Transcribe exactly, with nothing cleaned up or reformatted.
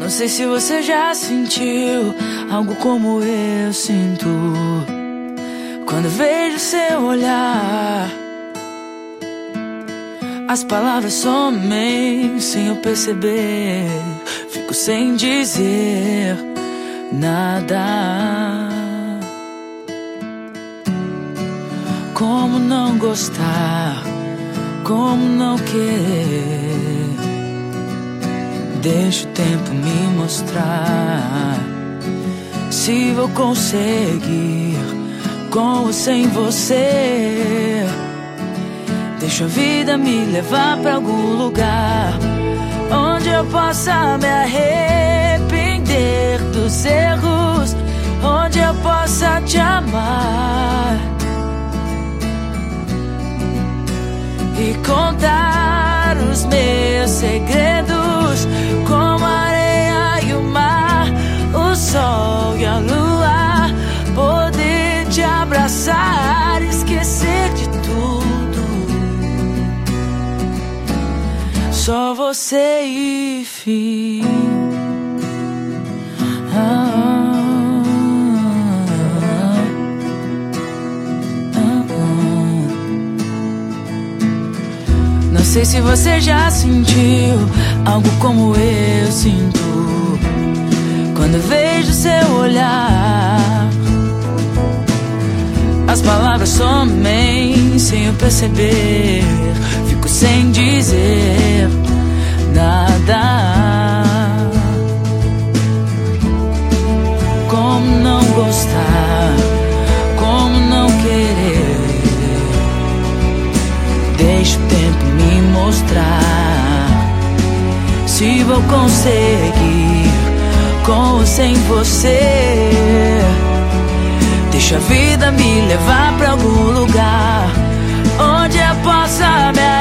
Não sei se você já sentiu algo como eu sinto quando vejo seu olhar. As palavras somem sem eu perceber, fico sem dizer nada. Como não gostar, como não querer? Deixa o tempo me mostrar se vou conseguir com ou sem você. Deixa a vida me levar pra algum lugar onde eu possa me arrepender dos erros, onde eu possa te amar e contar os meus segredos, como a areia e o mar, o sol e a lua. Poder te abraçar, esquecer de tudo, só você e fim. Ah, Não sei se você já sentiu algo como eu sinto quando vejo seu olhar. As palavras somem sem eu perceber, fico sem dizer nada. Como não gostar, como não querer? Deixa o tempo me mostrar se vou conseguir com ou sem você. Deixa a vida me levar pra algum lugar onde eu possa me